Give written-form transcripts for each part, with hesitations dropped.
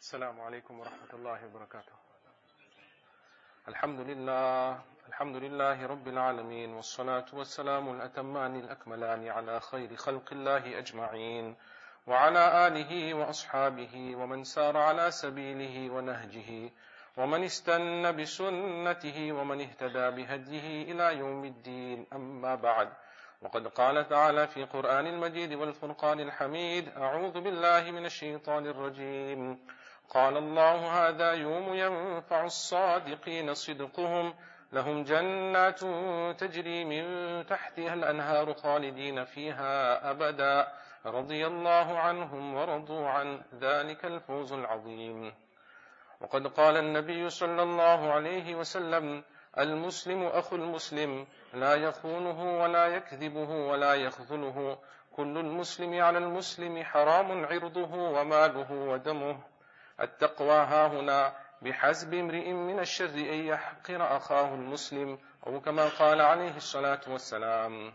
السلام عليكم ورحمة الله وبركاته. الحمد لله رب العالمين، والصلاة والسلام الأتمان الأكملان على خير خلق الله أجمعين، وعلى آله وأصحابه ومن سار على سبيله ونهجه ومن استنى بسنته ومن اهتدى بهديه إلى يوم الدين. أما بعد، وقد قال تعالى في قرآن المجيد والفرقان الحميد: أعوذ بالله من الشيطان الرجيم. قال الله: هذا يوم ينفع الصادقين صدقهم، لهم جنات تجري من تحتها الأنهار خالدين فيها أبدا، رضي الله عنهم ورضوا عنه، ذلك الفوز العظيم. وقد قال النبي صلى الله عليه وسلم: المسلم أخو المسلم، لا يخونه ولا يكذبه ولا يخذله، كل المسلم على المسلم حرام عرضه وماله ودمه. التقوى هاهنا، بحسب امرئ من الشر أن يحقر أخاه المسلم، أو كما قال عليه الصلاة والسلام.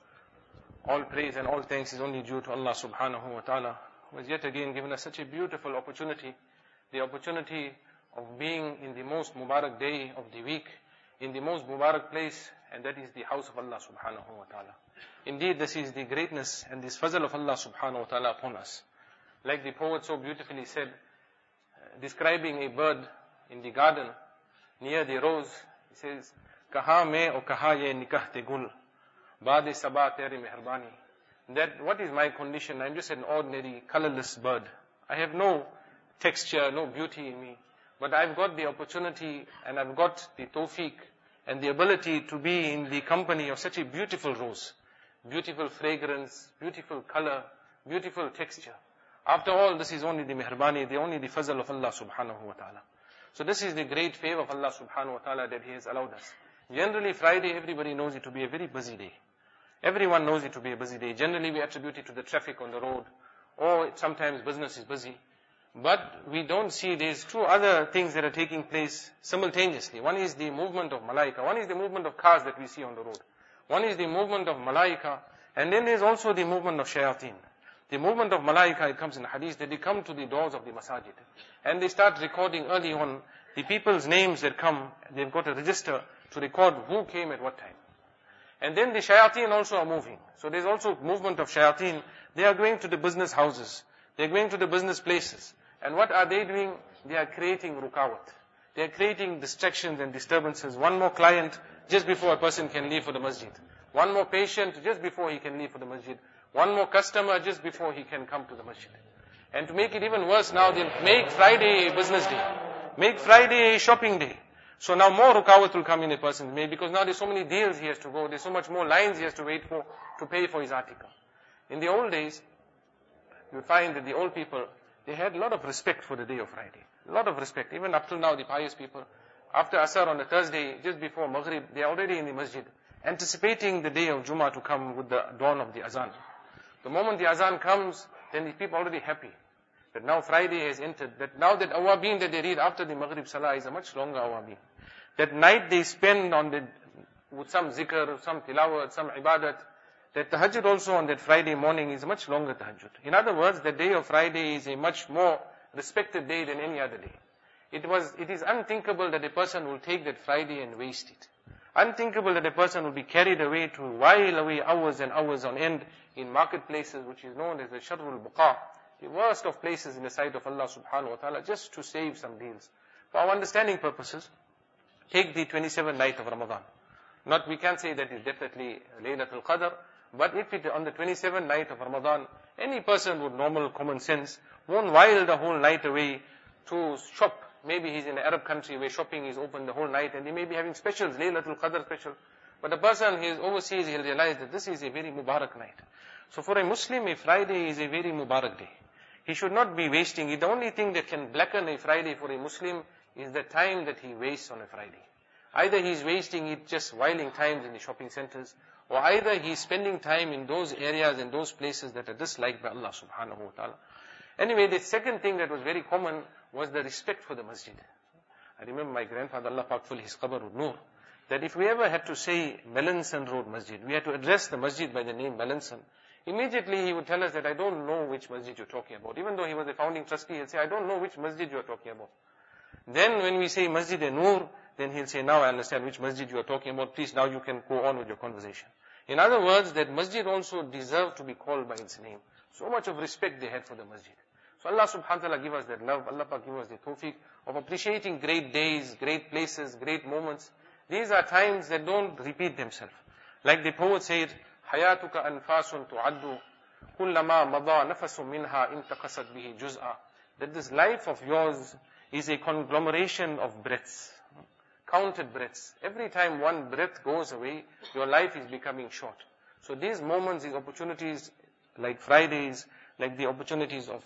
All praise and all thanks is only due to Allah subhanahu wa ta'ala, who has yet again given us such a beautiful opportunity, the opportunity of being in the most Mubarak day of the week, in the most Mubarak place, and that is the house of Allah subhanahu wa ta'ala. Indeed, this is the greatness and this fazl of Allah subhanahu wa ta'ala upon us. Like the poet so beautifully said, describing a bird in the garden near the rose, he says, Kaha me o kaha ye nikah te gul, baad sabah tere mehrbani. That what is my condition? I'm just an ordinary colorless bird. I have no texture, no beauty in me. But I've got the opportunity and I've got the tawfiq and the ability to be in the company of such a beautiful rose. Beautiful fragrance, beautiful color, beautiful texture. After all, this is only the mehrbani, only the fazl of Allah subhanahu wa ta'ala. So this is the great favor of Allah subhanahu wa ta'ala that He has allowed us. Generally, Friday, everybody knows it to be a very busy day. Everyone knows it to be a busy day. Generally, we attribute it to the traffic on the road, or sometimes business is busy. But we don't see there's two other things that are taking place simultaneously. One is the movement of malaika. One is the movement of cars that we see on the road. One is the movement of malaika. And then there's also the movement of shayateen. The movement of malaika, it comes in hadith, that they come to the doors of the masajid. And they start recording early on the people's names that come. They've got a register to record who came at what time. And then the shayateen also are moving. So there's also movement of shayateen. They are going to the business houses. They're going to the business places. And what are they doing? They are creating rukawat. They are creating distractions and disturbances. One more client just before a person can leave for the masjid. One more patient just before he can leave for the masjid. One more customer just before he can come to the masjid. And to make it even worse now, they'll make Friday a business day. Make Friday a shopping day. So now more rukawat will come in a person's way, because now there's so many deals he has to go. There's so much more lines he has to wait for to pay for his article. In the old days, you find that the old people, they had a lot of respect for the day of Friday. A lot of respect. Even up till now, the pious people, after Asr on a Thursday, just before Maghrib, they are already in the masjid, anticipating the day of Jummah to come with the dawn of the Azan. The moment the Azan comes, then the people are already happy that now Friday has entered. That now that awabin that they read after the Maghrib Salah is a much longer awabin. That night they spend on with some zikr, some tilawat, some ibadat. That tahajjud also on that Friday morning is a much longer tahajjud. In other words, the day of Friday is a much more respected day than any other day. It is unthinkable that a person will take that Friday and waste it. Unthinkable that a person will be carried away to while away hours and hours on end in marketplaces, which is known as the Sharrul Buqa, the worst of places in the sight of Allah subhanahu wa ta'ala, just to save some deals. For our understanding purposes, take the 27th night of Ramadan. We can't say that it's definitely Laylatul Qadr, but if it on the 27th night of Ramadan, any person with normal common sense won't while the whole night away to shop. Maybe he's in an Arab country where shopping is open the whole night and they may be having specials, Laylatul Qadr special. But a person who is overseas, he'll realize that this is a very Mubarak night. So for a Muslim, a Friday is a very Mubarak day. He should not be wasting it. The only thing that can blacken a Friday for a Muslim is the time that he wastes on a Friday. Either he's wasting it just whiling times in the shopping centers, or either he's spending time in those areas and those places that are disliked by Allah subhanahu wa ta'ala. Anyway, the second thing that was very common was the respect for the masjid. I remember my grandfather, Allah Pak fill his qabr with nur, that if we ever had to say Melanson Road Masjid, we had to address the masjid by the name Melanson. Immediately he would tell us that I don't know which masjid you're talking about. Even though he was a founding trustee, he'll say, I don't know which masjid you're talking about. Then when we say Masjid-e-Noor, then he'll say, now I understand which masjid you are talking about. Please, now you can go on with your conversation. In other words, that masjid also deserved to be called by its name. So much of respect they had for the masjid. So Allah subhanahu wa ta'ala give us that love. Allah give us the tawfiq of appreciating great days, great places, great moments. These are times that don't repeat themselves. Like the poet said, حَيَاتُكَ أَنْفَاسٌ تُعَدُّ كُلَّمَا مَضَى نَفَسٌ مِنْهَا انْتَقَصَتْ بِهِ جُزْءًا. That this life of yours is a conglomeration of breaths, counted breaths. Every time one breath goes away, your life is becoming short. So these moments, these opportunities, like Fridays, like the opportunities of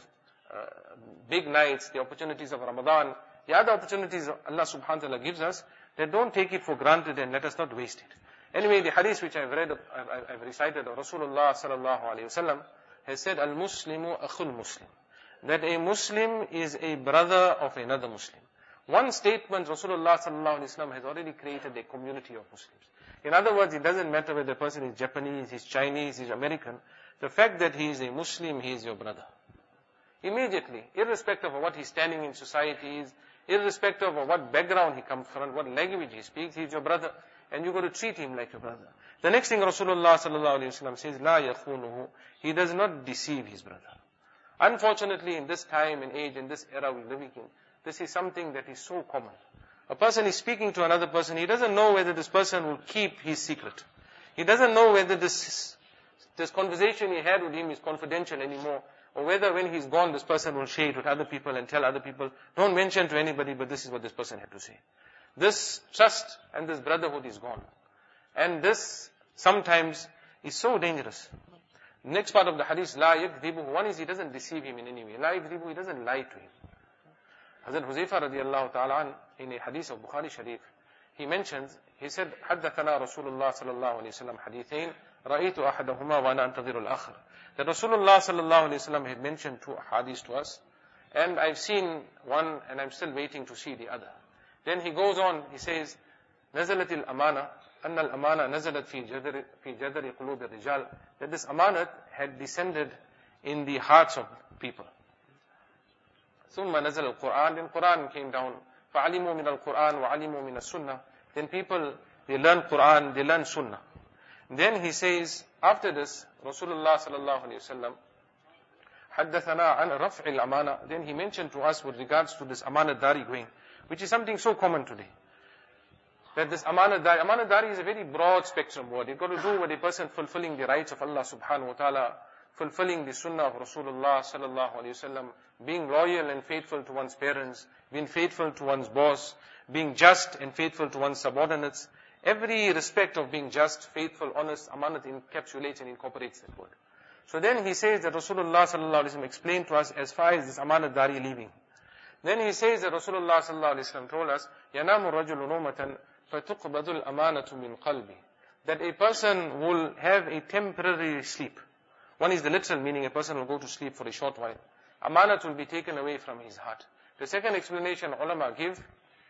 big nights, the opportunities of Ramadan, the other opportunities Allah subhanahu wa ta'ala gives us, they don't take it for granted and let us not waste it. Anyway, the hadith which I've read, I've recited, Rasulullah sallallahu alayhi wasallam has said, Al-Muslimu akhul Muslim. That a Muslim is a brother of another Muslim. One statement, Rasulullah sallallahu alayhi wasallam has already created a community of Muslims. In other words, it doesn't matter whether the person is Japanese, he's Chinese, he's American. The fact that he is a Muslim, he is your brother. Immediately, irrespective of what he's standing in society is, irrespective of what background he comes from, what language he speaks, he's your brother. And you've got to treat him like your brother. The next thing Rasulullah sallallahu alayhi wasallam says, La yakhunuhu, he does not deceive his brother. Unfortunately, in this time and age, in this era we're living in, this is something that is so common. A person is speaking to another person, he doesn't know whether this person will keep his secret. He doesn't know whether this conversation he had with him is confidential anymore, or whether when he's gone, this person will share it with other people and tell other people, don't mention to anybody, but this is what this person had to say. This trust and this brotherhood is gone. And this sometimes is so dangerous. Next part of the hadith, La yakdhibuhu. One is he doesn't deceive him in any way. La yakdhibuhu, he doesn't lie to him. Hazrat Huzaifa radiallahu ta'ala in a hadith of Bukhari Sharif, he mentions, he said, حدثنا رسول الله صلى الله عليه وسلم حديثين رأيت أحدهما وأنا أنتظر الآخر. That Rasulullah sallallahu alayhi wasallam had mentioned two hadiths to us, and I've seen one and I'm still waiting to see the other. Then he goes on, he says, نزلت الأمانة أن الأمانة نزلت في جذر قلوب الرجال. That this amanat had descended in the hearts of people. ثم نزل القرآن, then Quran came down. فعلموا من القرآن وعلموا من السنة. Then people, they learn Quran, they learn Sunnah. Then he says, after this, Rasulullah sallallahu alayhi wasallam حدثنا عن رفع الأمانة. Then he mentioned to us with regards to this amanat-dari going, which is something so common today. That this amanat-dari is a very broad spectrum word. You've got to do with a person fulfilling the rights of Allah subhanahu wa ta'ala, fulfilling the sunnah of Rasulullah sallallahu alayhi wasallam, being loyal and faithful to one's parents, being faithful to one's boss, being just and faithful to one's subordinates. Every respect of being just, faithful, honest, amanat encapsulates and incorporates that word. So then he says that Rasulullah sallallahu alayhi wasallam explained to us as far as this amanat-dari leaving. Then he says that Rasulullah sallallahu alayhi wasallam told us, يَنَامُ الرَّجُلُ نُومَةً فَتُقْبَضُ الْأَمَانَةُ مِنْ قَلْبِهِ. That a person will have a temporary sleep. One is the literal meaning, a person will go to sleep for a short while. Amanat will be taken away from his heart. The second explanation ulama give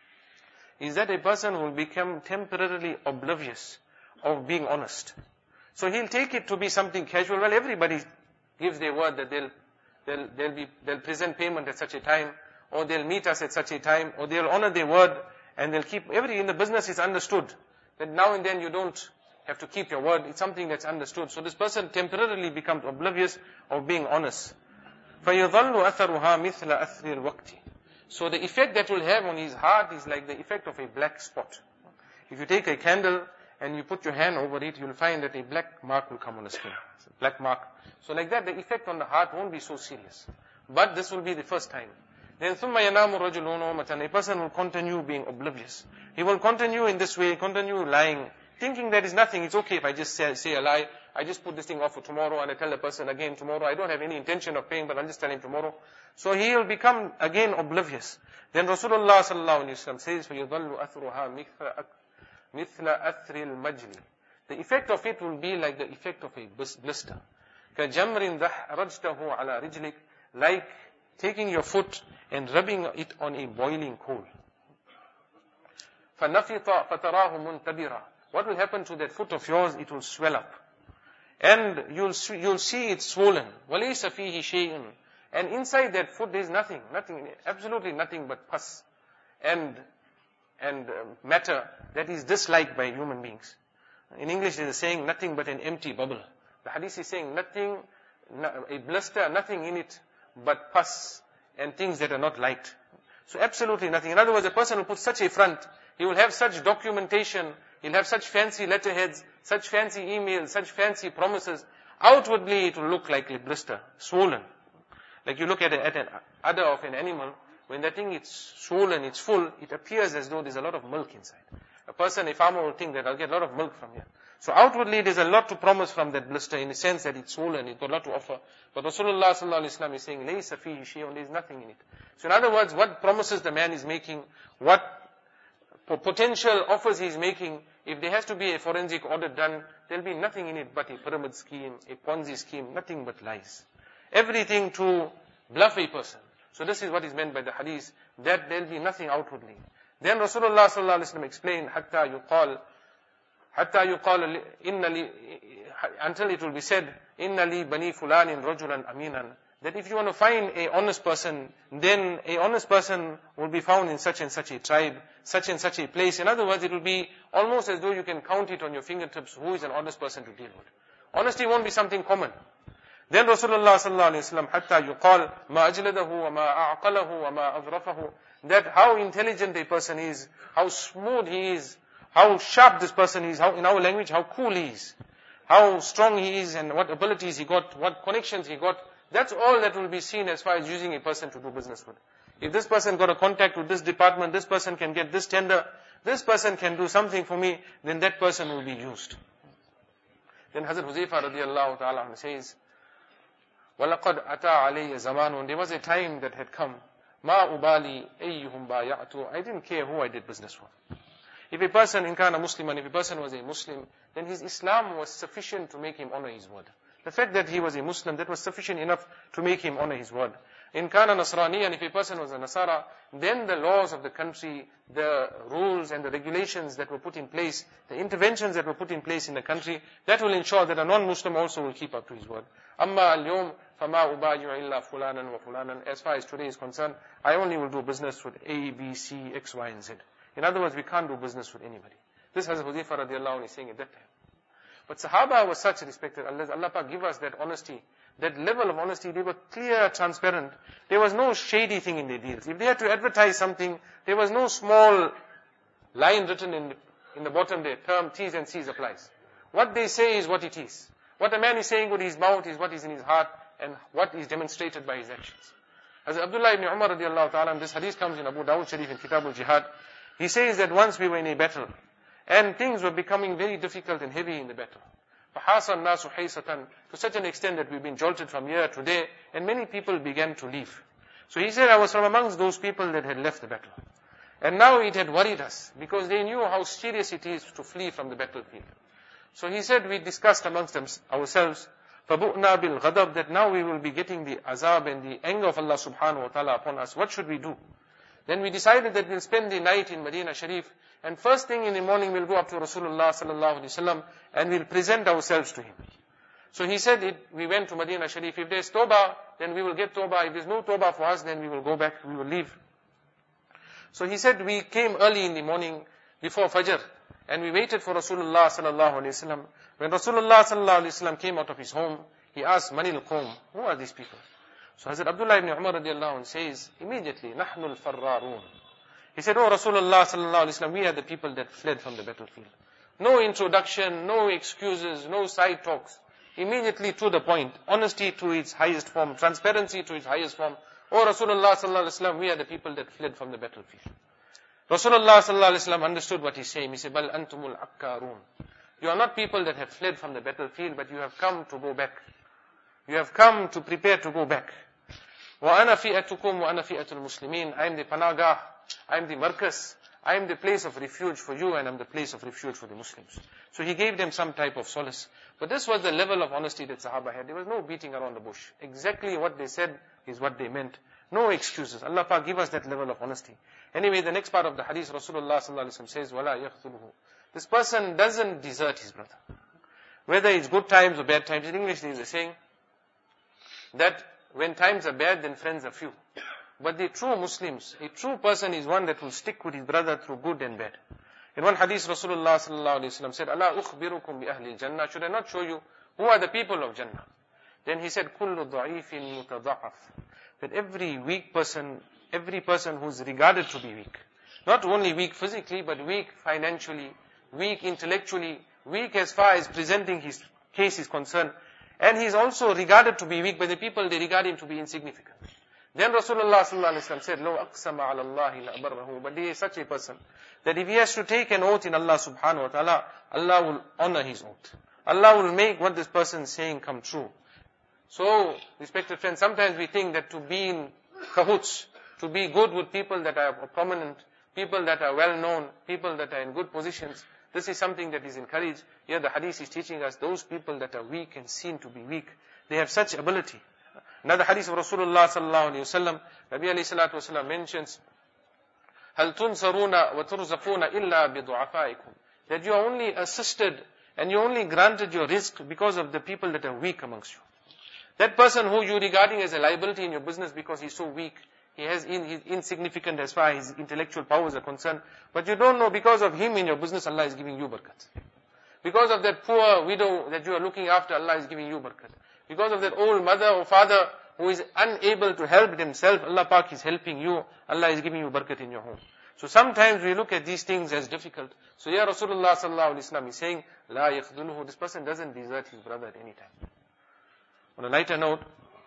is that a person will become temporarily oblivious of being honest. So he'll take it to be something casual. Well, everybody gives their word that they'll present payment at such a time, or they'll meet us at such a time, or they'll honor their word, and they'll keep, in the business is understood, that now and then you don't have to keep your word, it's something that's understood. So this person temporarily becomes oblivious of being honest. فَيَظَلُّ أَثَرُهَا مِثْلَ أَثْرِ الْوَقْتِ. So the effect that will have on his heart is like the effect of a black spot. If you take a candle and you put your hand over it, you'll find that a black mark will come on the skin. It's a black mark. So like that, the effect on the heart won't be so serious. But this will be the first time. Then ثُمَّ يَنَامُ الرَّجُلُ نَوْمَةً. A person will continue being oblivious. He will continue in this way, continue lying, thinking that is nothing. It's okay if I just say a lie. I just put this thing off for tomorrow, and I tell the person again tomorrow. I don't have any intention of paying, but I'll just tell him tomorrow. So he will become again oblivious. Then Rasulullah sallallahu alaihi wasallam says, فَيُظَلُّ أَثْرُهَا مِثْلَ أَثْرِ الْمَجْلِ. The effect of it will be like the effect of a blister. كَجَمْرٍ رَجْتَهُ عَلَى رِجْلِكَ. Like taking your foot and rubbing it on a boiling coal. فَنَفِطَ فَتَرَاهُ مُنْتَبِرًا. What will happen to that foot of yours? It will swell up. and you'll see it's swollen. وَلَيْسَ فِيهِ شَيْءٌ. And inside that food there is nothing, absolutely nothing but pus and matter that is disliked by human beings. In English there is a saying, nothing but an empty bubble. The hadith is saying nothing, a blister, nothing in it but pus and things that are not liked. So absolutely nothing. In other words, a person will put such a front, he will have such documentation, he'll have such fancy letterheads, such fancy emails, such fancy promises. Outwardly it will look like a blister, swollen. Like you look at an udder of an animal, when that thing is swollen, it's full, it appears as though there's a lot of milk inside. A farmer will think that I'll get a lot of milk from here. So outwardly there's a lot to promise from that blister in the sense that it's swollen, it's got a lot to offer. But Rasulullah sallallahu alaihi wasallam is saying, لَيْسَ فِيهِ شَيْءٌ, there's nothing in it. So in other words, what promises the man is making, what potential offers he's making, if there has to be a forensic audit done, there'll be nothing in it but a pyramid scheme, a Ponzi scheme, nothing but lies. Everything to bluff a person. So this is what is meant by the hadith, that there'll be nothing outwardly. Then Rasulullah sallallahu alaihi wasallam explained, until it will be said, inna li bani fulanin rajulan aminan, that if you want to find a honest person, then a honest person will be found in such and such a tribe, such and such a place. In other words, it will be almost as though you can count it on your fingertips who is an honest person to deal with. Honesty won't be something common. Then Rasulullah sallallahu alaihi wasallam, hatta yuqal ma ajladahu wa ma a'qalahu wa ma azrafahu, that how intelligent a person is, how smooth he is, how sharp this person is, how in our language, how cool he is, how strong he is, and what abilities he got, what connections he got. That's all that will be seen as far as using a person to do business with. If this person got a contact with this department, this person can get this tender, this person can do something for me, then that person will be used. Then Hazrat Huzaifa radiallahu ta'ala says, وَلَقَدْ أَتَى عَلَيَّ زَمَانٌ, there was a time that had come, مَا أُبَالِي أَيُّهُمْ بَايَعْتُ, I didn't care who I did business with. If a person, in kana Musliman, if a person was a Muslim, then his Islam was sufficient to make him honor his word. The fact that he was a Muslim, that was sufficient enough to make him honor his word. In kana Nasraniyan, if a person was a Nasara, then the laws of the country, the rules and the regulations that were put in place, the interventions that were put in place in the country, that will ensure that a non-Muslim also will keep up to his word. Amma al-yawm fama ubayu illa fulanan wa fulanan. As far as today is concerned, I only will do business with A, B, C, X, Y, and Z. In other words, we can't do business with anybody. This Hazrat Huzaifa radiallahu anhu is saying at that time. But Sahaba was such respected. Allah Pak give us that honesty, that level of honesty. They were clear, transparent. There was no shady thing in their deals. If they had to advertise something, there was no small line written in the bottom there, term T's and C's applies. What they say is what it is. What a man is saying with his mouth is what is in his heart and what is demonstrated by his actions. As Abdullah ibn Umar radiallahu ta'ala, this hadith comes in Abu Dawud Sharif in Kitab al-Jihad. He says that once we were in a battle, and things were becoming very difficult and heavy in the battle. فَحَاسَ النَّاسُ حَيْسَةً, to such an extent that we've been jolted from here to there, and many people began to leave. So he said, I was from amongst those people that had left the battle. And now it had worried us, because they knew how serious it is to flee from the battlefield. So he said, we discussed amongst ourselves, فَبُؤْنَا بِالْغَضَبِ, that now we will be getting the azab and the anger of Allah subhanahu wa ta'ala upon us. What should we do? Then we decided that we'll spend the night in Medina Sharif, and first thing in the morning we'll go up to Rasulullah sallallahu alaihi wasallam and we'll present ourselves to him. So he said we went to Medina Sharif. If there's tawbah, then we will get tawbah. If there's no tawbah for us, then we will go back, we will leave. So he said we came early in the morning before Fajr, and we waited for Rasulullah sallallahu alaihi wasallam. When Rasulullah sallallahu alaihi wasallam came out of his home, he asked, Manil Qawm, who are these people? So Hazrat Abdullah ibn Umar radiallahu anh says, immediately, Nahnu al-Farrarun. He said, oh Rasulullah sallallahu alaihi wasallam, we are the people that fled from the battlefield. No introduction, no excuses, no side talks. Immediately to the point. Honesty to its highest form, transparency to its highest form. Oh Rasulullah sallallahu alaihi wasallam, we are the people that fled from the battlefield. Rasulullah sallallahu alaihi wasallam understood what he's saying. He said, Bal antumul akkarun. You are not people that have fled from the battlefield, but you have come to go back. You have come to prepare to go back. وَأَنَا فِئَتُكُمْ وَأَنَا فِئَةُ الْمُسْلِمِينَ. I am the panagah, I am the markas, I am the place of refuge for you, and I am the place of refuge for the Muslims. So he gave them some type of solace. But this was the level of honesty that Sahaba had. There was no beating around the bush. Exactly what they said is what they meant. No excuses. Allah Pak give us that level of honesty. Anyway, the next part of the hadith, Rasulullah sallallahu alaihi wasallam says, وَلَا يَخْذُلُهُ. This person doesn't desert his brother. whether it's good times or bad times. In English there is a saying that when times are bad, then friends are few. But the true Muslims, a true person is one that will stick with his brother through good and bad. In one hadith, Rasulullah sallallahu alaihi wasallam said, "Allah ukhbirukum bi ahli al-Jannah." Should I not show you who are the people of Jannah? Then he said, "Kullu da'ifin mutada'af." That every weak person, every person who's regarded to be weak, not only weak physically, but weak financially, weak intellectually, weak as far as presenting his case is concerned, and he's also regarded to be weak by the people. They regard him to be insignificant. Then Rasulullah sallallahu alaihi wasallam said, "Lo aqsama ala Allahi la abarrahu." But he is such a person that if he has to take an oath in Allah subhanahu wa ta'ala, Allah will honor his oath. Allah will make what this person is saying come true. So, respected friends, sometimes we think that to be in cahoots, to be good with people that are prominent, people that are well known, people that are in good positions, this is something that is encouraged. Here the hadith is teaching us those people that are weak and seen to be weak, they have such ability. Another hadith of Rasulullah sallallahu alayhi wasallam, Nabi alayhi salatu wasallam mentions, "Hal tunsaruna wa turzaquna illa bi du'afaikum." That you are only assisted and you only granted your rizq because of the people that are weak amongst you. That person who you regarding as a liability in your business because he's so weak, he's insignificant as far as his intellectual powers are concerned, but you don't know because of him in your business Allah is giving you barakat. Because of that poor widow that you are looking after, Allah is giving you barakat. Because of that old mother or father who is unable to help himself, Allah Pak is helping you, Allah is giving you barakat in your home. So sometimes we look at these things as difficult. So here Rasulullah sallallahu alaihi wasallam is saying, "La yakhdhuluhu," this person doesn't desert his brother at any time. On a lighter note,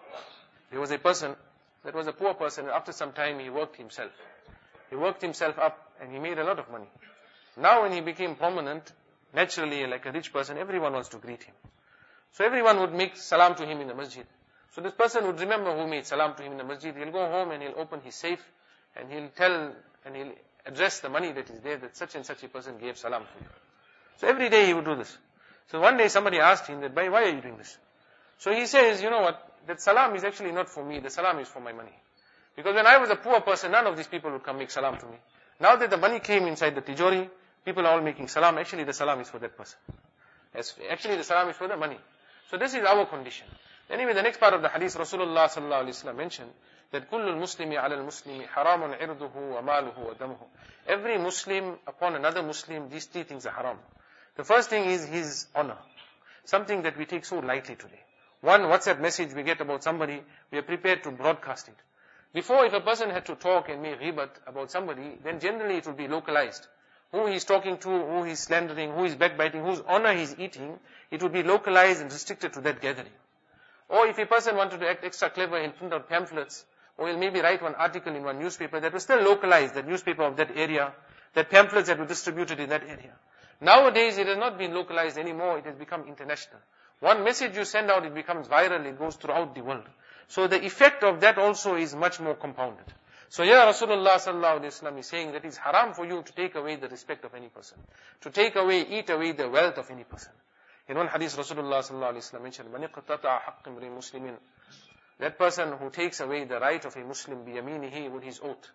there was a person that was a poor person, and after some time he worked himself. He worked himself up and he made a lot of money. Now when he became prominent, naturally like a rich person, everyone wants to greet him. So everyone would make salam to him in the masjid. So this person would remember who made salam to him in the masjid. He'll go home and he'll open his safe and he'll tell and he'll address the money that is there that such and such a person gave salam to you. So every day he would do this. So one day somebody asked him that, "Why are you doing this?" So he says, "You know what, that salam is actually not for me, the salam is for my money. Because when I was a poor person, none of these people would come make salam to me. Now that the money came inside the tijori, people are all making salam, actually the salam is for that person. Actually the salam is for the money." So this is our condition. Anyway, the next part of the hadith, Rasulullah sallallahu alaihi wasallam mentioned that kullul muslimi ala al-muslimi haramun irduhu wa maluhu wa damuhu. Every Muslim upon another Muslim, these three things are haram. The first thing is his honor. Something that we take so lightly today. One WhatsApp message we get about somebody, we are prepared to broadcast it. Before, if a person had to talk and make ghibat about somebody, then generally it would be localized. Who he's talking to, who he's slandering, who he's backbiting, whose honor he's eating, it would be localized and restricted to that gathering. Or if a person wanted to act extra clever, he'll print out pamphlets, or he'll maybe write one article in one newspaper that was still localized, that newspaper of that area, that pamphlets that were distributed in that area. Nowadays, it has not been localized anymore, it has become international. One message you send out, it becomes viral, it goes throughout the world. So the effect of that also is much more compounded. So here Rasulullah sallallahu alaihi wasallam is saying that it's haram for you to take away the respect of any person, to take away, eat away the wealth of any person. In one hadith, Rasulullah sallallahu alaihi wasallam mentioned, "Man iqtata'a haqq imri'in muslimin." That person who takes away the right of a Muslim biyaminihi, with his oath.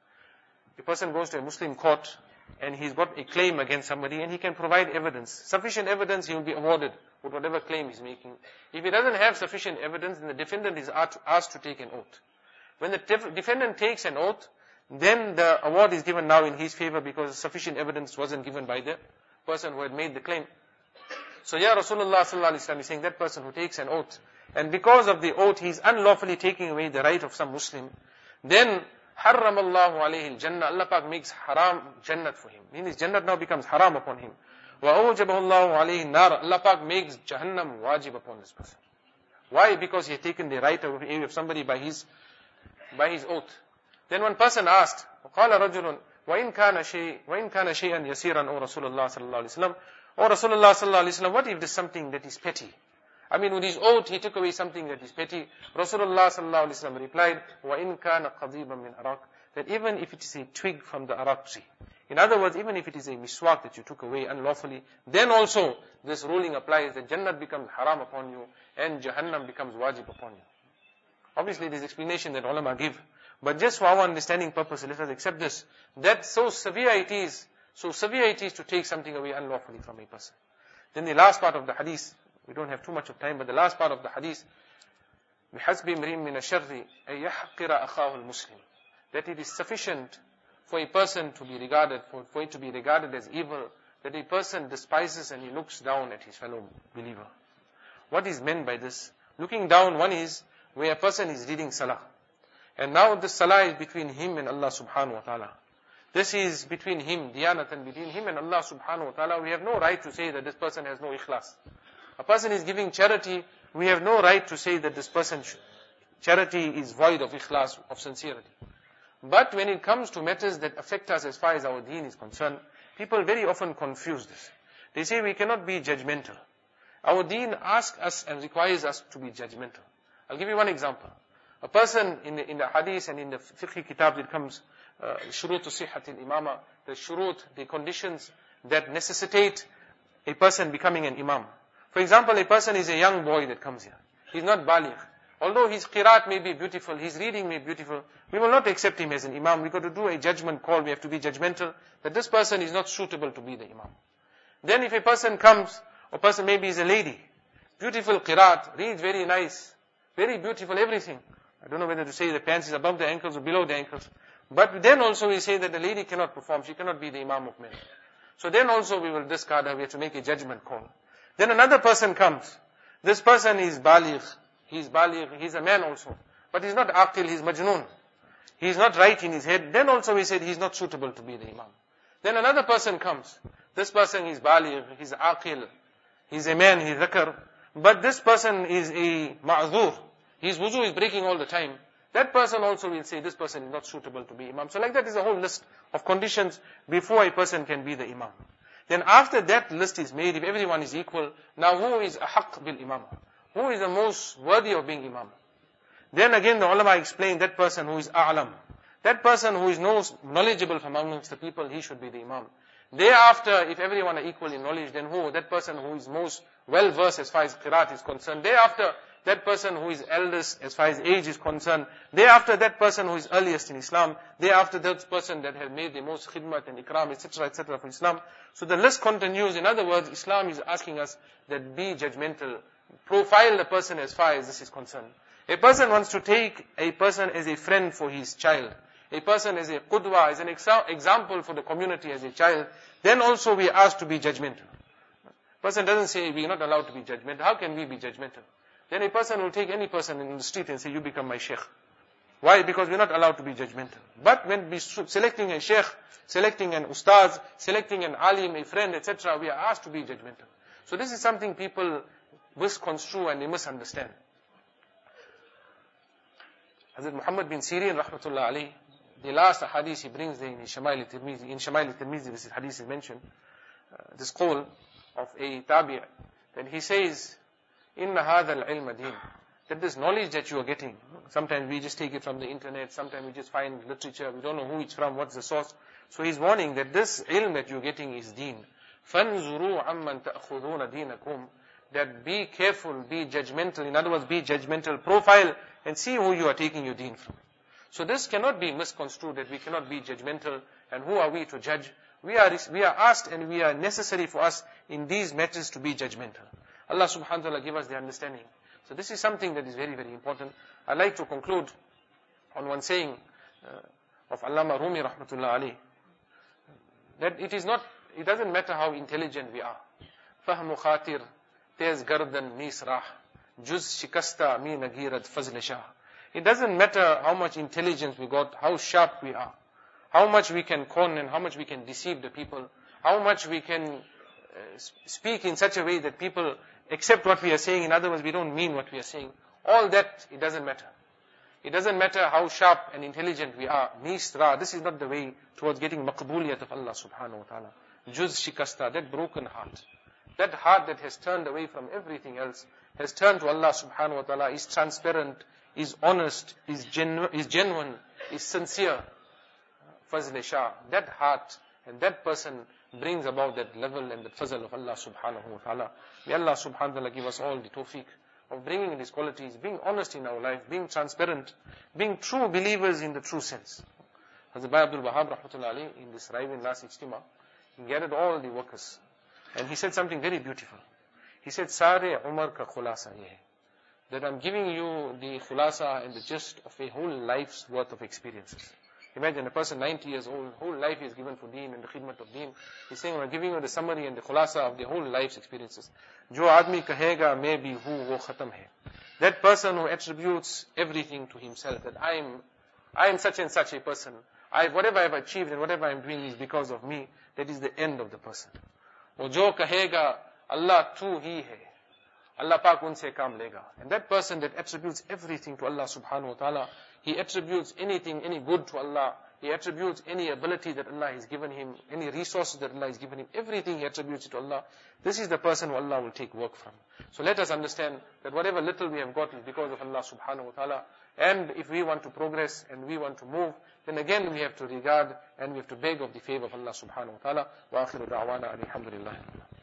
A person goes to a Muslim court and he's got a claim against somebody and he can provide evidence. Sufficient evidence, he will be awarded with whatever claim he's making. If he doesn't have sufficient evidence, then the defendant is asked to take an oath. When the defendant takes an oath, then the award is given now in his favor because sufficient evidence wasn't given by the person who had made the claim. So here Rasulullah sallallahu alaihi wasallam is saying that person who takes an oath, and because of the oath he is unlawfully taking away the right of some Muslim, then حَرَّمَ اللَّهُ عَلَيْهِ الْجَنَّةِ, Allah Pak makes haram Jannat for him. Meaning Jannat now becomes haram upon him. وَأَوْجَبَهُ اللَّهُ عَلَيْهِ النَّارِ, Allah Pak makes Jahannam wajib upon this person. Why? Because he has taken the right away of somebody by his oath. Then one person asked, وَقَالَ رَجُلٌ وَإِنْ كَانَ شَيْئًا يَسِيرًا O Rasulullah sallallahu alaihi wasallam, O Rasulullah sallallahu alaihi wasallam, what if there's something that is petty? I mean, with his oath, he took away something that is petty. Rasulullah sallallahu alaihi wasallam replied, وَإِنْ كَانَ قَضِيبًا مِنْ أَرَقٍ, that even if it is a twig from the arak tree, in other words, even if it is a miswak that you took away unlawfully, then also this ruling applies that Jannat becomes haram upon you and Jahannam becomes wajib upon you. Obviously, this explanation that ulama give, but just for our understanding purpose, let us accept this, that so severe it is to take something away unlawfully from a person. Then the last part of the hadith, we don't have too much of time, but the last part of the hadith, بِحَسْبِ امْرِئٍ مِّنَ الشَّرِّ أَن يَحْقِرَ أَخَاهُ الْمُسْلِمِ, that it is sufficient for a person to be regarded, for it to be regarded as evil, that a person despises and he looks down at his fellow believer. What is meant by this? Looking down, one is where a person is reading salah. And now the salah is between him and Allah subhanahu wa ta'ala. This is between him, diyanatan, between him and Allah subhanahu wa ta'ala. We have no right to say that this person has no ikhlas. A person is giving charity, we have no right to say that this person's charity is void of ikhlas, of sincerity. But when it comes to matters that affect us as far as our deen is concerned, people very often confuse this. They say we cannot be judgmental. Our deen asks us and requires us to be judgmental. I'll give you one example. A person in the hadith and in the fiqh kitab, it comes, shurut sihhat al-imama, the shurut, the conditions that necessitate a person becoming an imam. For example, a person is a young boy that comes here. He's not baligh. Although his qiraat may be beautiful, his reading may be beautiful, we will not accept him as an imam. We've got to do a judgment call. We have to be judgmental that this person is not suitable to be the imam. Then if a person comes, or person maybe is a lady, beautiful qiraat, reads very nice, very beautiful, everything. I don't know whether to say the pants is above the ankles or below the ankles. But then also we say that the lady cannot perform. She cannot be the imam of men. So then also we will discard her. We have to make a judgment call. Then another person comes. This person is baligh. He's baligh. He's a man also. But he's not aqil. He's majnoon. He's not right in his head. Then also we said he's not suitable to be the imam. Then another person comes. This person is baligh. He's aqil. He's a man. He's dhakar. But this person is a ma'zur. His wuzu is breaking all the time. That person also will say this person is not suitable to be imam. So like that is a whole list of conditions before a person can be the imam. Then after that list is made, if everyone is equal, now who is ahaq bil imam? Who is the most worthy of being imam? Then again the ulama explain that person who is a'lam. That person who is most knowledgeable from amongst the people, he should be the imam. Thereafter, if everyone are equal in knowledge, then who? That person who is most well versed as far as qiraat is concerned. Thereafter, that person who is eldest as far as age is concerned. Thereafter, that person who is earliest in Islam. Thereafter, that person that has made the most khidmat and ikram, etc., for Islam. So the list continues. In other words, Islam is asking us that be judgmental. Profile the person as far as this is concerned. A person wants to take a person as a friend for his child. A person as a qudwa, as an example for the community as a child. Then also we are asked to be judgmental. Person doesn't say we are not allowed to be judgmental. How can we be judgmental? Then a person will take any person in the street and say, you become my sheikh. Why? Because we're not allowed to be judgmental. But when we're selecting a sheikh, selecting an ustaz, selecting an alim, a friend, etc., we are asked to be judgmental. So this is something people misconstrue and they misunderstand. Hazrat Muhammad bin Sirin, rahmatullah alayhi, the last hadith he brings in Shama'il al-Tirmidhi, this hadith is mentioned, this qawl of a tabi', then he says, Inna hadha al-ilm deen. That this knowledge that you are getting, sometimes we just take it from the internet, sometimes we just find literature, we don't know who it's from, what's the source. So he's warning that this ilm that you're getting is deen. فَانْزُرُوا عَمَّنْ تَأْخُذُونَ دِينَكُمْ. That be careful, be judgmental, in other words, be judgmental, profile, and see who you are taking your deen from. So this cannot be misconstrued, that we cannot be judgmental, and who are we to judge? We are asked and we are necessary for us in these matters to be judgmental. Allah subhanahu wa ta'ala give us the understanding. So this is something that is very, very important. I'd like to conclude on one saying of Allama Rumi rahmatullah alayhi, that it doesn't matter how intelligent we are. Fahmu khatir, tez gardan nis rah, juz shikasta mi nagirad fazl shah. It doesn't matter how much intelligence we got, how sharp we are, how much we can con and how much we can deceive the people, how much we can speak in such a way that people accept what we are saying. In other words, we don't mean what we are saying. All that, it doesn't matter. It doesn't matter how sharp and intelligent we are. Nisra, this is not the way towards getting maqbuliyat of Allah subhanahu wa ta'ala. Juz shikasta, that broken heart. That heart that has turned away from everything else, has turned to Allah subhanahu wa ta'ala, is transparent, is honest, is genuine, is sincere. Fazl Shah, that heart and that person brings about that level and the fazl of Allah subhanahu wa ta'ala. May Allah subhanahu wa ta'ala give us all the tawfiq of bringing in these qualities, being honest in our life, being transparent, being true believers in the true sense. Hazrat Abdul Wahab rahmatullah alayhi, in this Raivin last ijtima, he gathered all the workers And he said something very beautiful. He said, Sare Umar ka khulasa ye hai. That I'm giving you the khulasa and the gist of a whole life's worth of experiences. Imagine a person 90 years old, whole life is given for deen and the khidmat of deen. He's saying, I'm giving you the summary and the khulasa of the whole life's experiences. Jo aadmi kahega, main bhi hu, wo khatam hai. That person who attributes everything to himself, that I am such and such a person. Whatever I've achieved and whatever I'm doing is because of me. That is the end of the person. Wo jo kahega, Allah tu hi hai. Allah Pak unse kaam lega. And that person that attributes everything to Allah subhanahu wa ta'ala, he attributes anything, any good to Allah, he attributes any ability that Allah has given him, any resources that Allah has given him, everything he attributes it to Allah. This is the person who Allah will take work from. So let us understand that whatever little we have got is because of Allah subhanahu wa ta'ala. And if we want to progress and we want to move, then again we have to regard and we have to beg of the favor of Allah subhanahu wa ta'ala. Wa akhiru da'wana alhamdulillah.